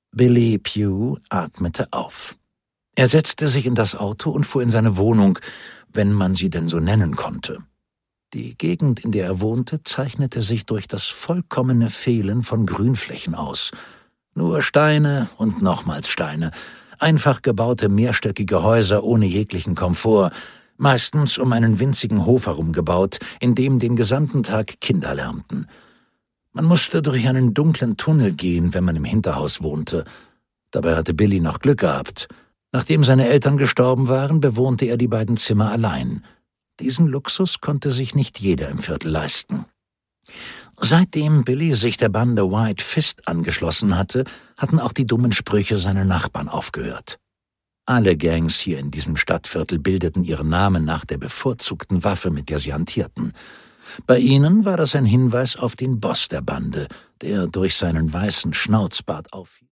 Billy Pugh atmete auf. Er setzte sich in das Auto und fuhr in seine Wohnung, wenn man sie denn so nennen konnte. Die Gegend, in der er wohnte, zeichnete sich durch das vollkommene Fehlen von Grünflächen aus. Nur Steine und nochmals Steine, einfach gebaute mehrstöckige Häuser ohne jeglichen Komfort, meistens um einen winzigen Hof herum gebaut, in dem den gesamten Tag Kinder lärmten. Man musste durch einen dunklen Tunnel gehen, wenn man im Hinterhaus wohnte. Dabei hatte Billy noch Glück gehabt. Nachdem seine Eltern gestorben waren, bewohnte er die beiden Zimmer allein. Diesen Luxus konnte sich nicht jeder im Viertel leisten. Seitdem Billy sich der Bande White Fist angeschlossen hatte, hatten auch die dummen Sprüche seiner Nachbarn aufgehört. Alle Gangs hier in diesem Stadtviertel bildeten ihren Namen nach der bevorzugten Waffe, mit der sie hantierten. Bei ihnen war das ein Hinweis auf den Boss der Bande, der durch seinen weißen Schnauzbart auffiel.